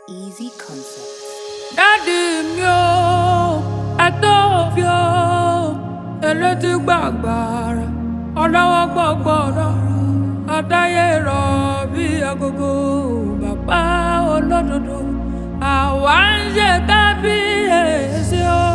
Easy concepts. Daddy mi o, ẹ̀tọ́ elétí gbàgbàrà, ọlọ́wọ́ gbọ́gbọ́rọ̀, àtayé rọ̀ bí agogo, bàbá olódodo, àwa ń ṣe kábíyèsí o.